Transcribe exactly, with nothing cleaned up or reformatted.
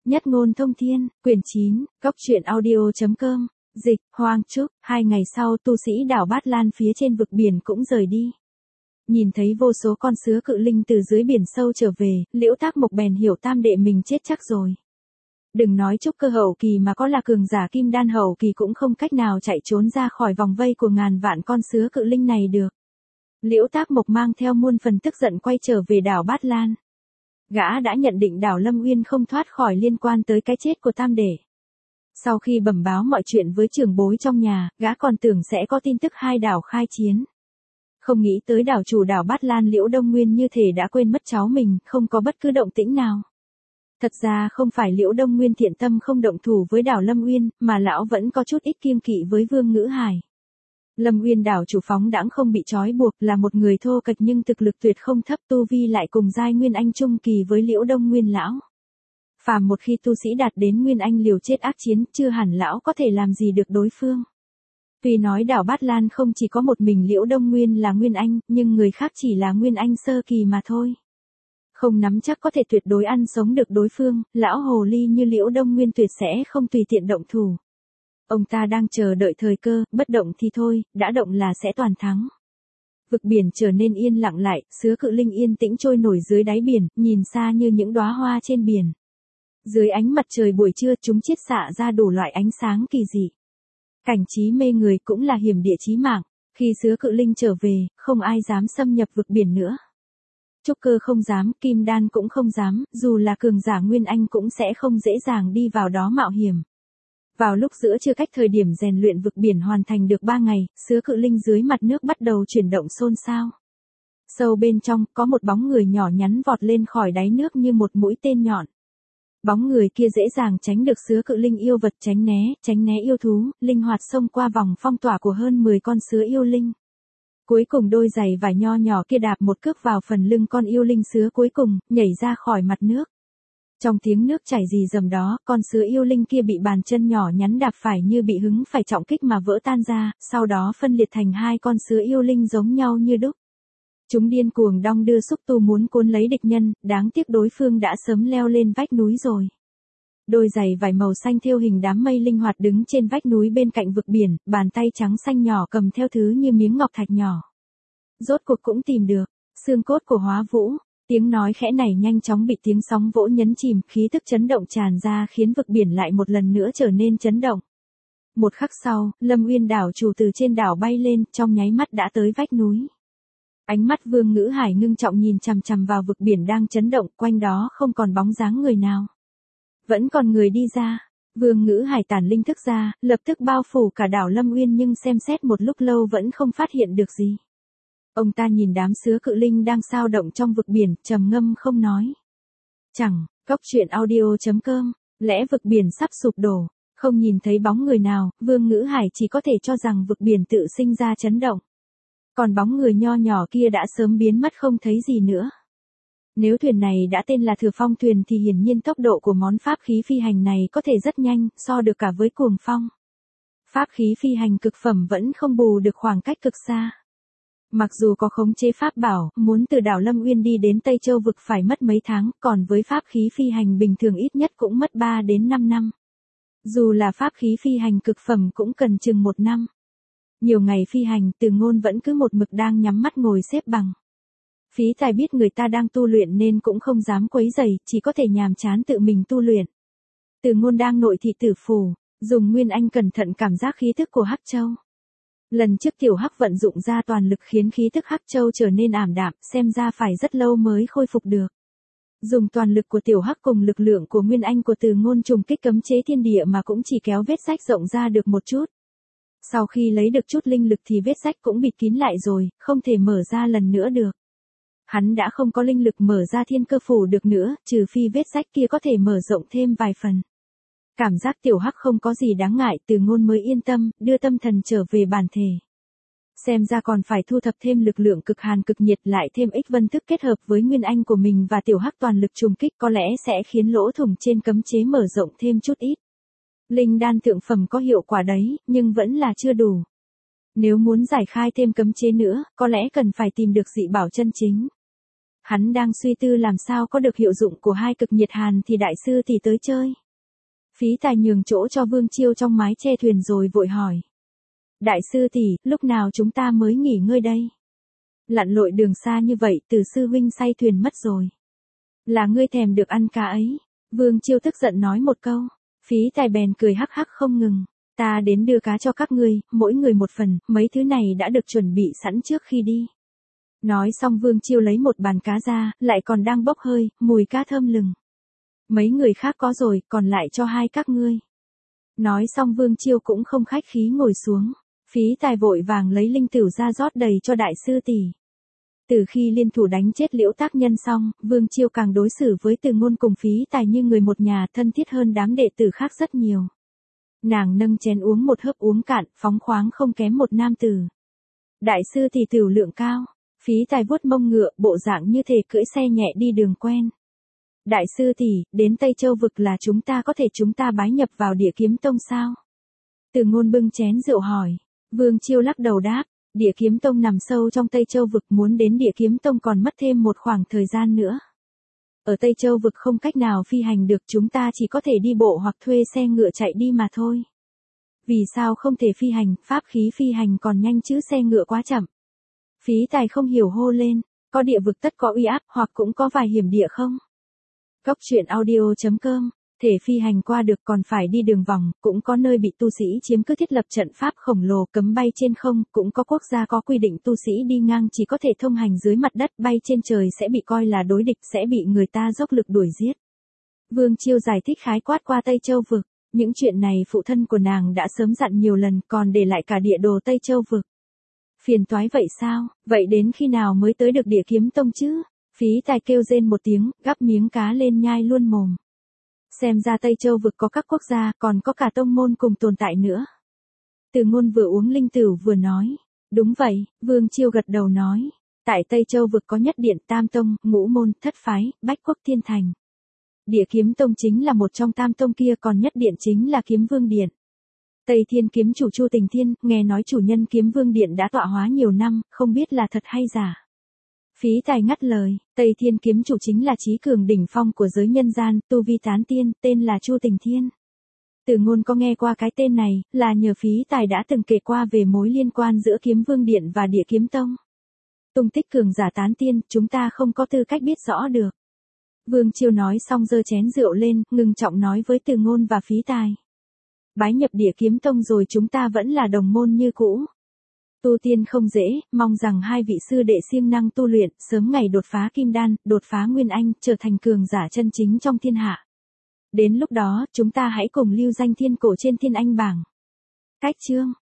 Nhất ngôn thông thiên, quyển chín, góc truyện audio.com, dịch, Hoang Trúc, hai ngày sau tu sĩ đảo Bát Lan phía trên vực biển cũng rời đi. Nhìn thấy vô số con sứa cự linh từ dưới biển sâu trở về, Liễu Tác Mộc bèn hiểu tam đệ mình chết chắc rồi. Đừng nói trúc cơ hậu kỳ mà có là cường giả kim đan hậu kỳ cũng không cách nào chạy trốn ra khỏi vòng vây của ngàn vạn con sứa cự linh này được. Liễu Tác Mộc mang theo muôn phần tức giận quay trở về đảo Bát Lan. Gã đã nhận định đảo Lâm Uyên không thoát khỏi liên quan tới cái chết của tam đệ. Sau khi bẩm báo mọi chuyện với trưởng bối trong nhà, gã còn tưởng sẽ có tin tức hai đảo khai chiến. Không nghĩ tới đảo chủ đảo Bát Lan Liễu Đông Nguyên như thể đã quên mất cháu mình, không có bất cứ động tĩnh nào. Thật ra không phải Liễu Đông Nguyên thiện tâm không động thủ với đảo Lâm Uyên, mà lão vẫn có chút ít kiêng kỵ với Vương Ngữ Hải. Lâm Uyên đảo chủ phóng đãng không bị trói buộc, là một người thô kệch nhưng thực lực tuyệt không thấp, tu vi lại cùng giai Nguyên Anh trung kỳ với Liễu Đông Nguyên lão. Phàm một khi tu sĩ đạt đến Nguyên Anh liều chết ác chiến, chưa hẳn lão có thể làm gì được đối phương. Tuy nói đảo Bát Lan không chỉ có một mình Liễu Đông Nguyên là Nguyên Anh, nhưng người khác chỉ là Nguyên Anh sơ kỳ mà thôi. Không nắm chắc có thể tuyệt đối ăn sống được đối phương, lão hồ ly như Liễu Đông Nguyên tuyệt sẽ không tùy tiện động thủ. Ông ta đang chờ đợi thời cơ, bất động thì thôi, đã động là sẽ toàn thắng. Vực biển trở nên yên lặng lại, sứa cự linh yên tĩnh trôi nổi dưới đáy biển, nhìn xa như những đóa hoa trên biển. Dưới ánh mặt trời buổi trưa, chúng chiết xạ ra đủ loại ánh sáng kỳ dị. Cảnh trí mê người cũng là hiểm địa chí mạng, khi sứa cự linh trở về, không ai dám xâm nhập vực biển nữa. Trúc cơ không dám, kim đan cũng không dám, dù là cường giả Nguyên Anh cũng sẽ không dễ dàng đi vào đó mạo hiểm. Vào lúc giữa trưa cách thời điểm rèn luyện vực biển hoàn thành được ba ngày, sứa cự linh dưới mặt nước bắt đầu chuyển động xôn xao. Sâu bên trong, có một bóng người nhỏ nhắn vọt lên khỏi đáy nước như một mũi tên nhọn. Bóng người kia dễ dàng tránh được sứa cự linh yêu vật, tránh né, tránh né yêu thú, linh hoạt xông qua vòng phong tỏa của hơn mười con sứa yêu linh. Cuối cùng đôi giày vải nho nhỏ kia đạp một cước vào phần lưng con yêu linh sứa cuối cùng, nhảy ra khỏi mặt nước. Trong tiếng nước chảy rì rầm đó, con sứa yêu linh kia bị bàn chân nhỏ nhắn đạp phải như bị hứng phải trọng kích mà vỡ tan ra, sau đó phân liệt thành hai con sứa yêu linh giống nhau như đúc. Chúng điên cuồng đong đưa xúc tu muốn cuốn lấy địch nhân, đáng tiếc đối phương đã sớm leo lên vách núi rồi. Đôi giày vải màu xanh thêu hình đám mây linh hoạt đứng trên vách núi bên cạnh vực biển, bàn tay trắng xanh nhỏ cầm theo thứ như miếng ngọc thạch nhỏ. Rốt cuộc cũng tìm được, xương cốt của Hóa Vũ. Tiếng nói khẽ này nhanh chóng bị tiếng sóng vỗ nhấn chìm, khí tức chấn động tràn ra khiến vực biển lại một lần nữa trở nên chấn động. Một khắc sau, Lâm Uyên đảo chủ từ trên đảo bay lên, trong nháy mắt đã tới vách núi. Ánh mắt Vương Ngữ Hải ngưng trọng nhìn chằm chằm vào vực biển đang chấn động, quanh đó không còn bóng dáng người nào. Vẫn còn người đi ra. Vương Ngữ Hải tản linh thức ra, lập tức bao phủ cả đảo Lâm Uyên nhưng xem xét một lúc lâu vẫn không phát hiện được gì. Ông ta nhìn đám sứa cự linh đang sao động trong vực biển, trầm ngâm không nói. Chẳng, góc truyện audio.com, lẽ vực biển sắp sụp đổ, không nhìn thấy bóng người nào, Vương Ngữ Hải chỉ có thể cho rằng vực biển tự sinh ra chấn động. Còn bóng người nho nhỏ kia đã sớm biến mất không thấy gì nữa. Nếu thuyền này đã tên là Thừa Phong thuyền thì hiển nhiên tốc độ của món pháp khí phi hành này có thể rất nhanh, so được cả với Cuồng Phong. Pháp khí phi hành cực phẩm vẫn không bù được khoảng cách cực xa. Mặc dù có khống chế pháp bảo, muốn từ đảo Lâm Uyên đi đến Tây Châu vực phải mất mấy tháng, còn với pháp khí phi hành bình thường ít nhất cũng mất ba đến năm năm. Dù là pháp khí phi hành cực phẩm cũng cần chừng một năm. Nhiều ngày phi hành, Từ Ngôn vẫn cứ một mực đang nhắm mắt ngồi xếp bằng. Phí Tài biết người ta đang tu luyện nên cũng không dám quấy rầy, chỉ có thể nhàm chán tự mình tu luyện. Từ Ngôn đang nội thị tử phủ, dùng Nguyên Anh cẩn thận cảm giác khí thức của Hắc Châu. Lần trước Tiểu Hắc vận dụng ra toàn lực khiến khí thức Hắc Châu trở nên ảm đạm, xem ra phải rất lâu mới khôi phục được. Dùng toàn lực của Tiểu Hắc cùng lực lượng của Nguyên Anh của Từ Ngôn trùng kích cấm chế thiên địa mà cũng chỉ kéo vết rách rộng ra được một chút. Sau khi lấy được chút linh lực thì vết rách cũng bịt kín lại rồi, không thể mở ra lần nữa được. Hắn đã không có linh lực mở ra thiên cơ phủ được nữa, trừ phi vết rách kia có thể mở rộng thêm vài phần. Cảm giác Tiểu Hắc không có gì đáng ngại, Từ Ngôn mới yên tâm, đưa tâm thần trở về bản thể. Xem ra còn phải thu thập thêm lực lượng cực hàn cực nhiệt lại thêm ích vân thức kết hợp với Nguyên Anh của mình và Tiểu Hắc toàn lực trùng kích có lẽ sẽ khiến lỗ thủng trên cấm chế mở rộng thêm chút ít. Linh đan thượng phẩm có hiệu quả đấy, nhưng vẫn là chưa đủ. Nếu muốn giải khai thêm cấm chế nữa, có lẽ cần phải tìm được dị bảo chân chính. Hắn đang suy tư làm sao có được hiệu dụng của hai cực nhiệt hàn thì đại sư tỷ tới chơi. Phí Tài nhường chỗ cho Vương Chiêu trong mái che thuyền rồi vội hỏi. Đại sư tỷ, lúc nào chúng ta mới nghỉ ngơi đây? Lặn lội đường xa như vậy, Từ sư huynh say thuyền mất rồi. Là ngươi thèm được ăn cá ấy. Vương Chiêu tức giận nói một câu. Phí Tài bèn cười hắc hắc không ngừng. Ta đến đưa cá cho các ngươi, mỗi người một phần, mấy thứ này đã được chuẩn bị sẵn trước khi đi. Nói xong Vương Chiêu lấy một bàn cá ra, lại còn đang bốc hơi, mùi cá thơm lừng. Mấy người khác có rồi, còn lại cho hai các ngươi. Nói xong Vương Chiêu cũng không khách khí ngồi xuống. Phí Tài vội vàng lấy linh tửu ra rót đầy cho đại sư tỷ. Từ khi liên thủ đánh chết Liễu Tác Nhân xong, Vương Chiêu càng đối xử với Từ Ngôn cùng Phí Tài như người một nhà, thân thiết hơn đám đệ tử khác rất nhiều. Nàng nâng chén uống một hớp uống cạn, phóng khoáng không kém một nam tử. Đại sư tỷ tửu lượng cao. Phí Tài vuốt mông ngựa, bộ dạng như thể cưỡi xe nhẹ đi đường quen. Đại sư tỷ, đến Tây Châu vực là chúng ta có thể chúng ta bái nhập vào Địa Kiếm Tông sao? Từ Ngôn bưng chén rượu hỏi. Vương Chiêu lắc đầu đáp, Địa Kiếm Tông nằm sâu trong Tây Châu vực, muốn đến Địa Kiếm Tông còn mất thêm một khoảng thời gian nữa. Ở Tây Châu vực không cách nào phi hành được, chúng ta chỉ có thể đi bộ hoặc thuê xe ngựa chạy đi mà thôi. Vì sao không thể phi hành, pháp khí phi hành còn nhanh chứ xe ngựa quá chậm. Phí Tài không hiểu hô lên, có địa vực tất có uy áp, hoặc cũng có vài hiểm địa không? Cốc truyện audio chấm com, thể phi hành qua được còn phải đi đường vòng, cũng có nơi bị tu sĩ chiếm cứ thiết lập trận pháp khổng lồ cấm bay trên không, cũng có quốc gia có quy định tu sĩ đi ngang chỉ có thể thông hành dưới mặt đất, bay trên trời sẽ bị coi là đối địch, sẽ bị người ta dốc lực đuổi giết. Vương Chiêu giải thích khái quát qua Tây Châu vực, những chuyện này phụ thân của nàng đã sớm dặn nhiều lần, còn để lại cả địa đồ Tây Châu vực. Phiền toái vậy sao, vậy đến khi nào mới tới được Địa Kiếm Tông chứ? Phí Tài kêu rên một tiếng, gắp miếng cá lên nhai luôn mồm. Xem ra Tây Châu vực có các quốc gia, còn có cả tông môn cùng tồn tại nữa. Từ Ngôn vừa uống linh tửu vừa nói. Đúng vậy, Vương Chiêu gật đầu nói. Tại Tây Châu vực có nhất điện, tam tông, ngũ môn, thất phái, bách quốc thiên thành. Địa Kiếm Tông chính là một trong tam tông kia, còn nhất điện chính là Kiếm Vương Điện. Tây Thiên kiếm chủ Chu Tình Thiên, nghe nói chủ nhân Kiếm Vương Điện đã tọa hóa nhiều năm, không biết là thật hay giả. Phí Tài ngắt lời, Tây Thiên kiếm chủ chính là trí cường đỉnh phong của giới nhân gian, tu vi tán tiên, tên là Chu Tình Thiên. Từ Ngôn có nghe qua cái tên này, là nhờ Phí Tài đã từng kể qua về mối liên quan giữa Kiếm Vương Điện và Địa Kiếm Tông. Tung tích cường giả tán tiên, chúng ta không có tư cách biết rõ được. Vương Chiêu nói xong giơ chén rượu lên, ngưng trọng nói với Từ Ngôn và Phí Tài. Bái nhập Địa Kiếm Tông rồi chúng ta vẫn là đồng môn như cũ. Tu tiên không dễ, mong rằng hai vị sư đệ siêng năng tu luyện, sớm ngày đột phá kim đan, đột phá nguyên anh, trở thành cường giả chân chính trong thiên hạ. Đến lúc đó, chúng ta hãy cùng lưu danh thiên cổ trên thiên anh bảng. Cách chương